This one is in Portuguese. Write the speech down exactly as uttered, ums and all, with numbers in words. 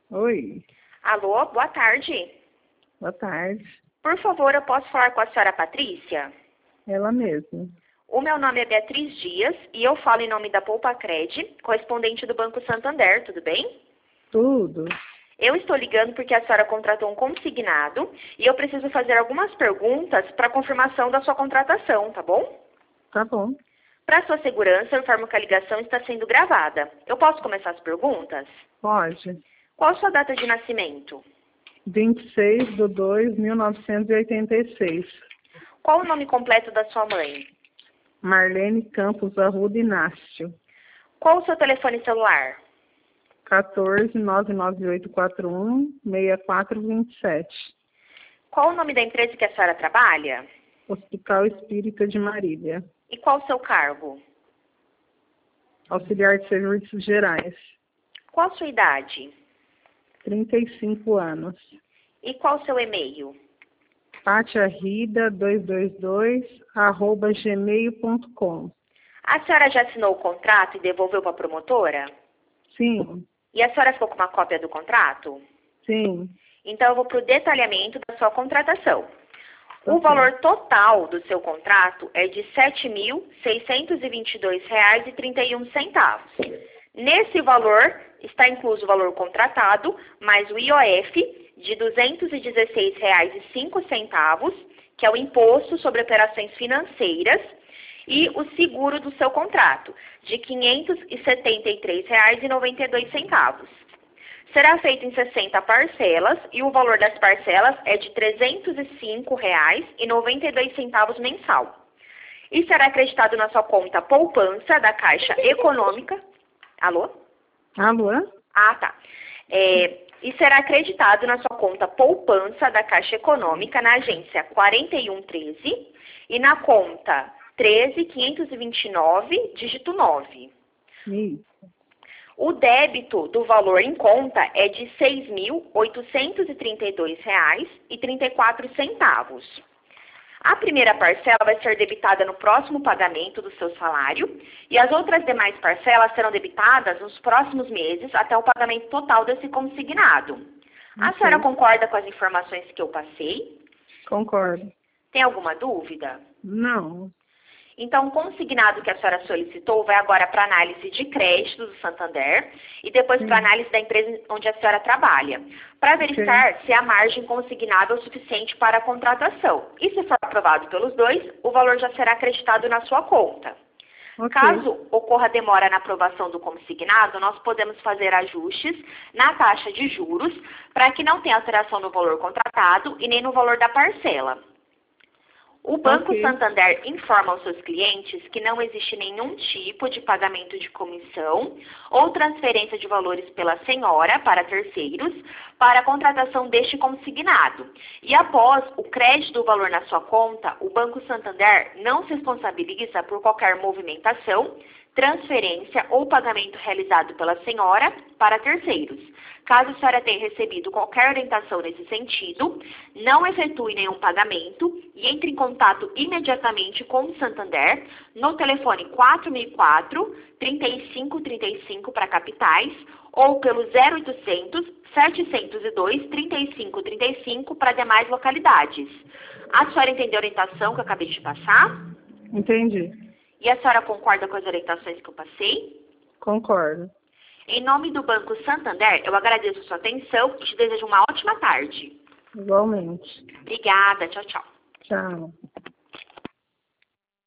Oi, Alô, boa tarde. boa tarde. Por favor, eu posso falar com a senhora Patrícia? Ela mesma. O meu nome é Beatriz Dias e eu falo em nome da Poupa Cred, correspondente do Banco Santander, tudo bem? Tudo? Eu estou ligando porque a senhora contratou um consignado e eu preciso fazer algumas perguntas para confirmação da sua contratação, tá bom? Tá bom. Para sua segurança, eu informo que a ligação está sendo gravada. Eu posso começar as perguntas? Pode. Qual a sua data de nascimento? vinte e seis de dois de mil novecentos e oitenta e seis. Qual o nome completo da sua mãe? Marlene Campos Arruda Inácio. Qual o seu telefone celular? quatorze, nove nove oito quatro um, seis quatro dois sete. Qual o nome da empresa que a senhora trabalha? Hospital Espírita de Marília. E qual o seu cargo? Auxiliar de Serviços Gerais. Qual a sua idade? trinta e cinco anos. E qual o seu e-mail? patiarrida dois dois dois, arroba gmail ponto com. A senhora já assinou o contrato e devolveu para a promotora? Sim, E a senhora ficou com uma cópia do contrato? sim. Então eu vou para o detalhamento da sua contratação. O Ok. valor total do seu contrato é de sete mil seiscentos e vinte e dois reais e trinta e um centavos. Nesse valor está incluso o valor contratado, mais o I O F de duzentos e dezesseis reais e cinco centavos, que é o Imposto sobre Operações Financeiras, e o seguro do seu contrato, de quinhentos e setenta e três reais e noventa e dois centavos. Será feito em sessenta parcelas e o valor das parcelas é de trezentos e cinco reais e noventa e dois centavos mensal. E será acreditado na sua conta poupança da Caixa Econômica. Alô? Alô? Ah, tá. É, e será acreditado na sua conta poupança da Caixa Econômica na agência quarenta e um treze e na conta treze quinhentos e vinte e nove, dígito nove. Isso. O débito do valor em conta é de seis mil oitocentos e trinta e dois reais e trinta e quatro centavos. A primeira parcela vai ser debitada no próximo pagamento do seu salário e as outras demais parcelas serão debitadas nos próximos meses até o pagamento total desse consignado. A Ok. senhora concorda com as informações que eu passei? Concordo. Tem alguma dúvida? Não. Então, o consignado que a senhora solicitou vai agora para análise de crédito do Santander e depois Sim. para análise da empresa onde a senhora trabalha, para verificar se a margem consignada é o suficiente para a contratação. E se for aprovado pelos dois, o valor já será acreditado na sua conta. Ok. Caso ocorra demora na aprovação do consignado, nós podemos fazer ajustes na taxa de juros para que não tenha alteração no valor contratado e nem no valor da parcela. O Banco Ok. Santander informa aos seus clientes que não existe nenhum tipo de pagamento de comissão ou transferência de valores pela senhora para terceiros para a contratação deste consignado. E após o crédito do valor na sua conta, o Banco Santander não se responsabiliza por qualquer movimentação, transferência ou pagamento realizado pela senhora para terceiros. Caso a senhora tenha recebido qualquer orientação nesse sentido, não efetue nenhum pagamento e entre em contato imediatamente com o Santander no telefone quatro mil e quatro, trinta e cinco trinta e cinco para capitais ou pelo zero oitocentos, setecentos e dois, trinta e cinco trinta e cinco para demais localidades. A senhora entendeu a orientação que eu acabei de passar? Entendi. E a senhora concorda com as orientações que eu passei? Concordo. Em nome do Banco Santander, eu agradeço a sua atenção e te desejo uma ótima tarde. Igualmente. Obrigada. Tchau, tchau. Tchau.